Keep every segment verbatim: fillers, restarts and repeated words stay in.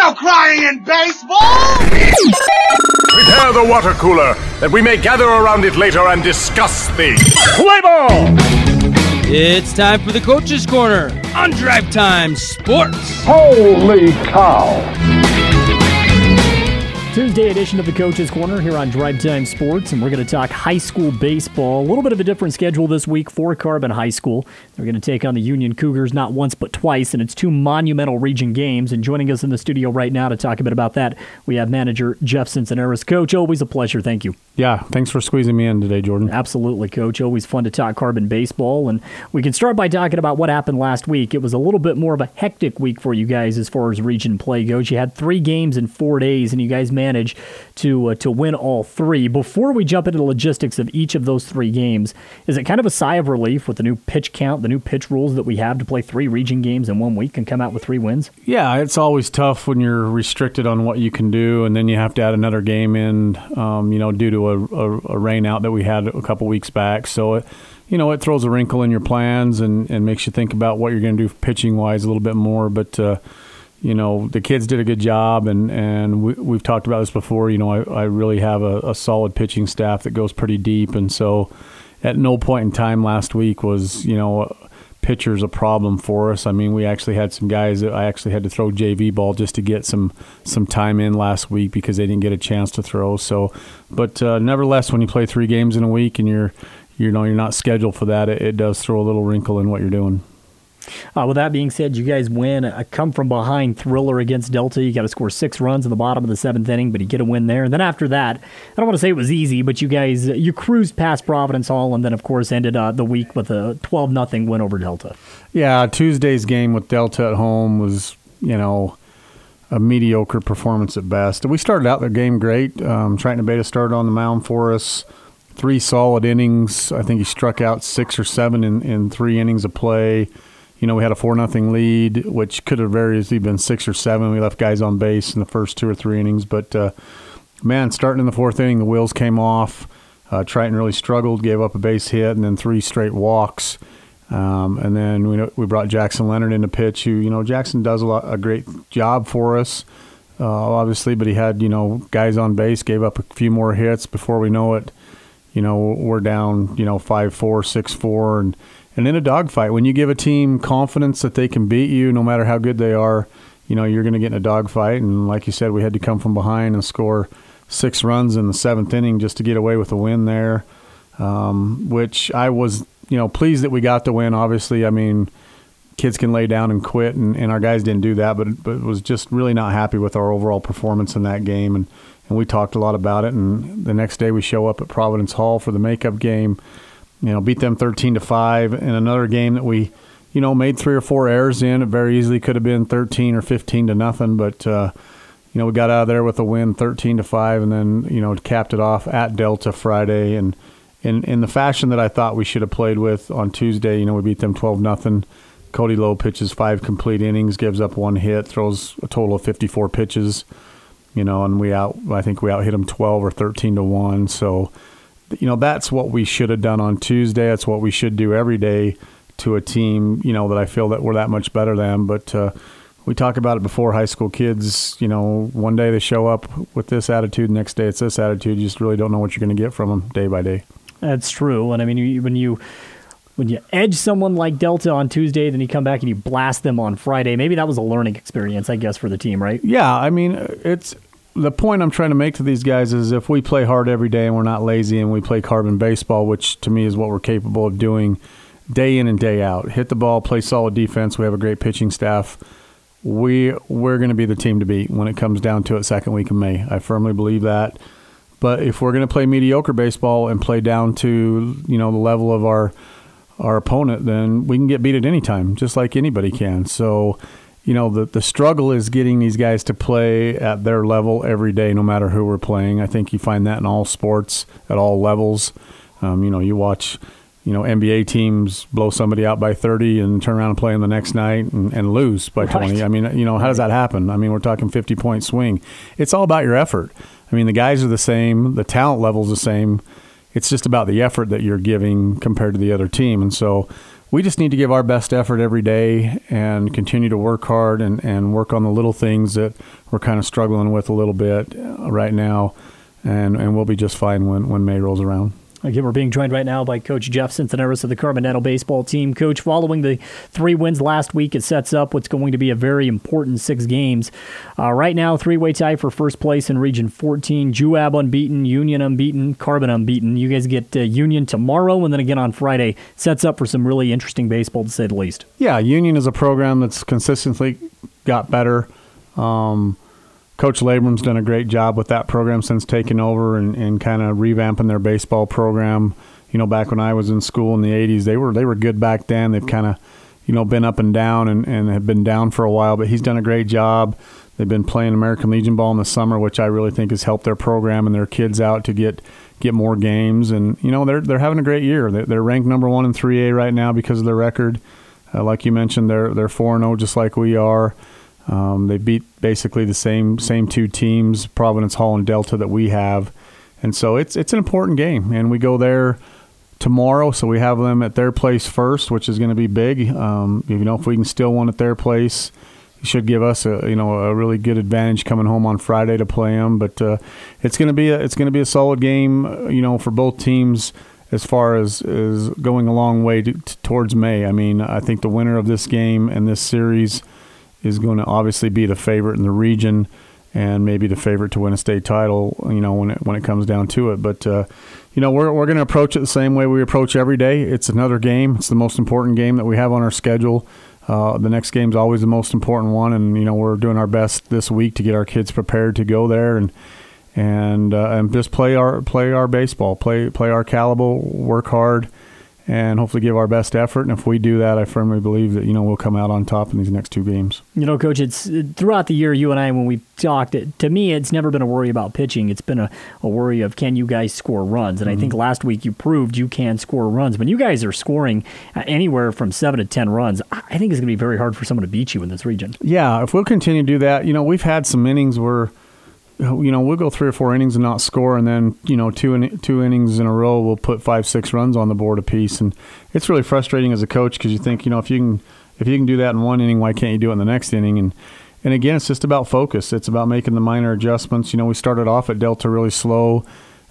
no crying in baseball! Prepare the water cooler, that we may gather around it later and discuss the play ball! It's time for the Coach's Corner on Drive Time Sports. Holy cow! Tuesday edition of the Coach's Corner here on Drive Time Sports, and we're going to talk high school baseball. A little bit of a different schedule this week for Carbon High School. They're going to take on the Union Cougars not once but twice, and it's two monumental region games. And joining us in the studio right now to talk a bit about that, we have manager Jeff Cincinnati. Coach, always a pleasure. Thank you. Yeah, thanks for squeezing me in today, Jordan. Absolutely, Coach. Always fun to talk Carbon baseball. And we can start by talking about what happened last week. It was a little bit more of a hectic week for you guys as far as region play goes. You had three games in four days, and you guys managed to uh, to win all three. Before we jump into the logistics of each of those three games, is it kind of a sigh of relief with the new pitch count, the new pitch rules that we have to play three region games in one week and come out with three wins? Yeah, it's always tough when you're restricted on what you can do, and then you have to add another game in, um, you know, due to a, a, a rain out that we had a couple weeks back. So, it, you know, it throws a wrinkle in your plans and, and makes you think about what you're going to do pitching-wise a little bit more. But, uh, you know, the kids did a good job, and, and we, we've talked about this before. You know, I, I really have a, a solid pitching staff that goes pretty deep, and so at no point in time last week was, you know, pitchers a problem for us. I mean, we actually had some guys that I actually had to throw J V ball just to get some some time in last week because they didn't get a chance to throw. So, but uh, nevertheless, when you play three games in a week and you're, you know, you're not scheduled for that, it, it does throw a little wrinkle in what you're doing. Uh, with that being said, you guys win a come-from-behind thriller against Delta. You got to score six runs in the bottom of the seventh inning, but you get a win there. And then after that, I don't want to say it was easy, but you guys you cruised past Providence Hall, and then of course ended uh, the week with a twelve nothing win over Delta. Yeah, Tuesday's game with Delta at home was, you know, a mediocre performance at best. We started out the game great. Um, Triton Beta started on the mound for us. Three solid innings. I think he struck out six or seven in, in three innings of play. You know, we had a four nothing lead, which could have very easily been six or seven. We left guys on base in the first two or three innings. But, uh, man, starting in the fourth inning, the wheels came off. Uh, Triton really struggled, gave up a base hit, and then three straight walks. Um, and then we we brought Jackson Leonard in to pitch, who, you know, Jackson does a, lot, a great job for us, uh, obviously. But he had, you know, guys on base, gave up a few more hits. Before we know it, you know, we're down, you know, five four, six four, and And in a dogfight, when you give a team confidence that they can beat you no matter how good they are, you know, you're going to get in a dogfight. And like you said, we had to come from behind and score six runs in the seventh inning just to get away with a win there, um, which I was, you know, pleased that we got the win. Obviously, I mean, kids can lay down and quit, and, and our guys didn't do that, but, but was just really not happy with our overall performance in that game. And, and we talked a lot about it. And the next day we show up at Providence Hall for the makeup game. You know, beat them thirteen to five in another game that we, you know, made three or four errors in. It very easily could have been thirteen or fifteen to nothing, but uh, you know, we got out of there with a win, thirteen to five, and then, you know, capped it off at Delta Friday, and in in the fashion that I thought we should have played with on Tuesday. You know, we beat them twelve nothing. Cody Lowe pitches five complete innings, gives up one hit, throws a total of fifty-four pitches. You know, and we out. I think we out hit them twelve or thirteen to one. So, you know, that's what we should have done on Tuesday. That's what we should do every day to a team, you know, that I feel that we're that much better than. But uh, we talk about it before, high school kids, you know, one day they show up with this attitude, next day it's this attitude. You just really don't know what you're going to get from them day by day. That's true. And, I mean, you, when you when you edge someone like Delta on Tuesday, then you come back and you blast them on Friday, maybe that was a learning experience, I guess, for the team, right? Yeah, I mean, it's – the point I'm trying to make to these guys is if we play hard every day and we're not lazy and we play carbon baseball, which to me is what we're capable of doing day in and day out, hit the ball, play solid defense, we have a great pitching staff, we, we're going to be the team to beat when it comes down to it second week of May. I firmly believe that. But if we're going to play mediocre baseball and play down to, you know, the level of our our opponent, then we can get beat at any time, just like anybody can. So, you know, the, the struggle is getting these guys to play at their level every day, no matter who we're playing. I think you find that in all sports at all levels. Um, you know, you watch, you know, N B A teams blow somebody out by thirty and turn around and play them the next night and, and lose by twenty. Right. I mean, you know, how does that happen? I mean, we're talking fifty-point swing. It's all about your effort. I mean, the guys are the same. The talent level is the same. It's just about the effort that you're giving compared to the other team. And so we just need to give our best effort every day and continue to work hard and, and work on the little things that we're kind of struggling with a little bit right now, and, and we'll be just fine when, when May rolls around. Again, we're being joined right now by Coach Jeff Cincinnatus of the Carbondale baseball team. Coach, following the three wins last week, it sets up what's going to be a very important six games. Uh, right now, three-way tie for first place in Region fourteen. Juab unbeaten, Union unbeaten, Carbon unbeaten. You guys get uh, Union tomorrow and then again on Friday. Sets up for some really interesting baseball, to say the least. Yeah, Union is a program that's consistently got better. Um Coach Labram's done a great job with that program since taking over and, and kind of revamping their baseball program. You know, back when I was in school in the eighties, they were they were good back then. They've kind of, you know, been up and down and, and have been down for a while, but he's done a great job. They've been playing American Legion ball in the summer, which I really think has helped their program and their kids out to get get more games. And, you know, they're they're having a great year. They're, they're ranked number one in three A right now because of their record. Uh, like you mentioned, they're they're four and oh just like we are. Um, they beat basically the same same two teams, Providence Hall and Delta, that we have, and so it's it's an important game. And we go there tomorrow, so we have them at their place first, which is going to be big. Um, you know, if we can steal one at their place, it should give us a you know a really good advantage coming home on Friday to play them. But uh, it's going to be a, it's going to be a solid game, uh, you know, for both teams as far as is going a long way to, to, towards May. I mean, I think the winner of this game and this series is going to obviously be the favorite in the region and maybe the favorite to win a state title, you know, when it when it comes down to it. But, uh, you know, we're we're going to approach it the same way we approach every day. It's another game. It's the most important game that we have on our schedule. Uh, the next game's always the most important one, and, you know, we're doing our best this week to get our kids prepared to go there and and uh, and just play our play our baseball, play play our caliber, work hard, and hopefully give our best effort. And if we do that, I firmly believe that, you know, we'll come out on top in these next two games. You know, Coach, it's throughout the year, you and I, when we've talked, it, to me, it's never been a worry about pitching. It's been a, a worry of, can you guys score runs? And mm-hmm. I think last week you proved you can score runs. When you guys are scoring anywhere from seven to ten runs, I think it's going to be very hard for someone to beat you in this region. Yeah, if we'll continue to do that, you know, we've had some innings where, you know, we'll go three or four innings and not score, and then, you know, two in, two innings in a row, we'll put five, six runs on the board apiece, and it's really frustrating as a coach because you think, you know, if you can if you can do that in one inning, why can't you do it in the next inning? And and again, it's just about focus. It's about making the minor adjustments. You know, we started off at Delta really slow.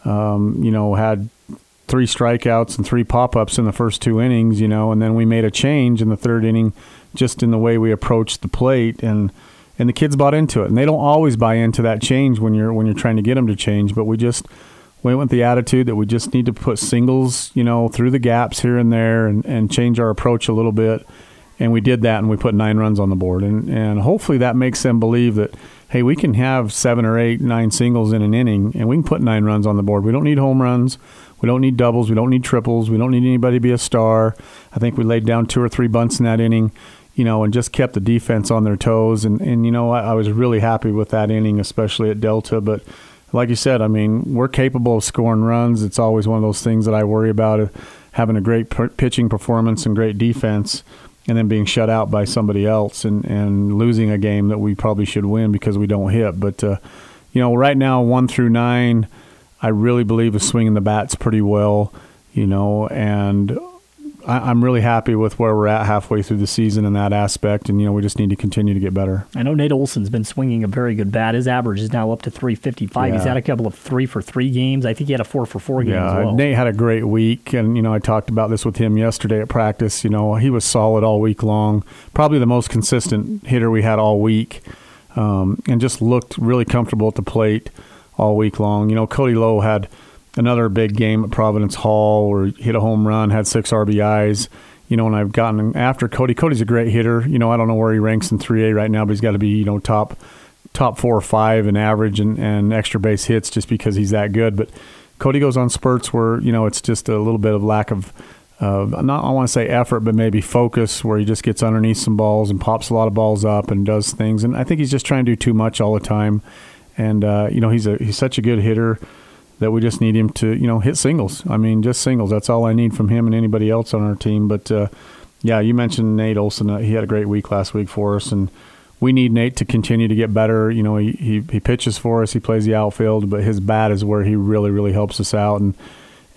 Um, you know, had three strikeouts and three pop-ups in the first two innings. You know, and then we made a change in the third inning, just in the way we approached the plate, and. And the kids bought into it, and they don't always buy into that change when you're when you're trying to get them to change. But we just went with the attitude that we just need to put singles, you know, through the gaps here and there, and, and change our approach a little bit. And we did that, and we put nine runs on the board. And and hopefully that makes them believe that, hey, we can have seven or eight, nine singles in an inning, and we can put nine runs on the board. We don't need home runs. We don't need doubles. We don't need triples. We don't need anybody to be a star. I think we laid down two or three bunts in that inning, you know, and just kept the defense on their toes. And, and you know, I, I was really happy with that inning, especially at Delta. But like you said, I mean, we're capable of scoring runs. It's always one of those things that I worry about, uh, having a great p- pitching performance and great defense and then being shut out by somebody else and, and losing a game that we probably should win because we don't hit. But, uh, you know, right now, one through nine, I really believe is swinging the bats pretty well, you know, and I'm really happy with where we're at halfway through the season in that aspect, and, you know, we just need to continue to get better. I know Nate Olson's been swinging a very good bat. His average is now up to three fifty-five. Yeah. He's had a couple of three for three games. I think he had a four for four game yeah, as well. Nate had a great week, and, you know, I talked about this with him yesterday at practice. You know, he was solid all week long, probably the most consistent hitter we had all week, um, and just looked really comfortable at the plate all week long. You know, Cody Lowe had another big game at Providence Hall where he hit a home run, had six R B Is. You know, and I've gotten after Cody. Cody's a great hitter. You know, I don't know where he ranks in three A right now, but he's got to be, you know, top top four or five in average and, and extra base hits just because he's that good. But Cody goes on spurts where, you know, it's just a little bit of lack of, uh, not I want to say effort, but maybe focus, where he just gets underneath some balls and pops a lot of balls up and does things. And I think he's just trying to do too much all the time. And, uh, you know, he's a he's such a good hitter that we just need him to, you know, hit singles. I mean, just singles. That's all I need from him and anybody else on our team. But, uh, yeah, you mentioned Nate Olson. Uh, he had a great week last week for us, and we need Nate to continue to get better. You know, he, he, he pitches for us. He plays the outfield, but his bat is where he really, really helps us out. And,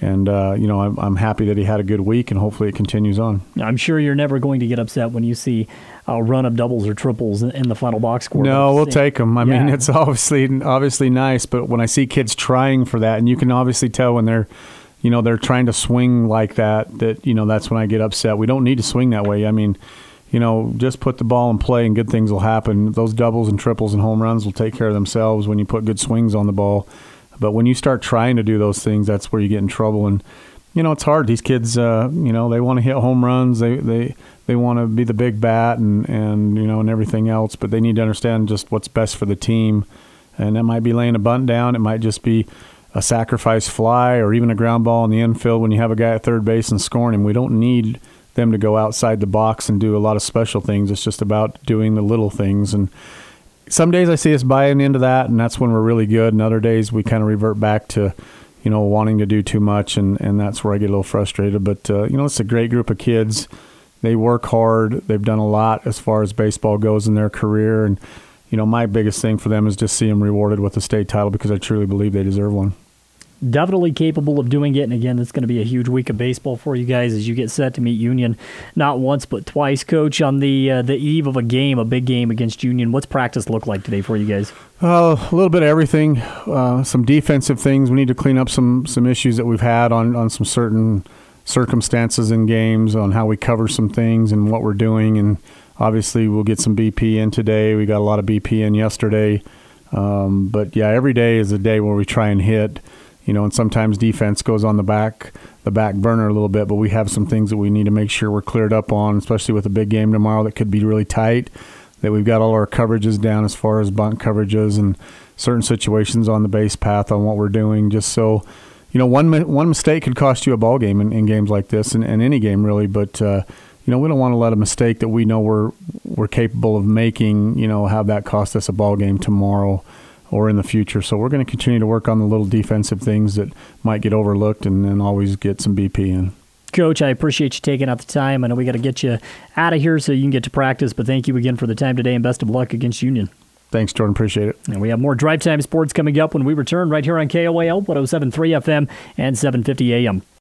And, uh, you know, I'm, I'm happy that he had a good week, and hopefully it continues on. I'm sure you're never going to get upset when you see a run of doubles or triples in the final box score. No, we'll take them. I Yeah. mean, it's obviously obviously nice, but when I see kids trying for that, and you can obviously tell when they're, you know, they're trying to swing like that, that, you know, that's when I get upset. We don't need to swing that way. I mean, you know, just put the ball in play and good things will happen. Those doubles and triples and home runs will take care of themselves when you put good swings on the ball. But when you start trying to do those things, that's where you get in trouble. And, you know, it's hard. These kids, uh, you know, they want to hit home runs. They they, they want to be the big bat and, and, you know, and everything else. But they need to understand just what's best for the team. And that might be laying a bunt down. It might just be a sacrifice fly or even a ground ball in the infield when you have a guy at third base and scoring him. We don't need them to go outside the box and do a lot of special things. It's just about doing the little things. And some days I see us buying into that, and that's when we're really good. And other days we kind of revert back to, you know, wanting to do too much, and, and that's where I get a little frustrated. But, uh, you know, it's a great group of kids. They work hard. They've done a lot as far as baseball goes in their career. And, you know, my biggest thing for them is just see them rewarded with a state title because I truly believe they deserve one. Definitely capable of doing it. And again, it's going to be a huge week of baseball for you guys as you get set to meet Union not once but twice. Coach, on the uh, the eve of a game, a big game against Union, what's practice look like today for you guys? Uh, a little bit of everything. Uh, some defensive things. We need to clean up some some issues that we've had on, on some certain circumstances in games, on how we cover some things and what we're doing. And obviously we'll get some B P in today. We got a lot of B P in yesterday. Um, but, yeah, every day is a day where we try and hit. You know, and sometimes defense goes on the back the back burner a little bit, but we have some things that we need to make sure we're cleared up on, especially with a big game tomorrow that could be really tight, that we've got all our coverages down as far as bunt coverages and certain situations on the base path on what we're doing, just so, you know, one one mistake could cost you a ball game in, in games like this, and, and any game really, but, uh, you know, we don't want to let a mistake that we know we're, we're capable of making, you know, have that cost us a ball game tomorrow or in the future. So we're going to continue to work on the little defensive things that might get overlooked and then always get some B P in. Coach, I appreciate you taking out the time. I know we got to get you out of here so you can get to practice, but thank you again for the time today and best of luck against Union. Thanks, Jordan. Appreciate it. And we have more Drive Time Sports coming up when we return right here on K O A L one oh seven point three F M and seven fifty A M.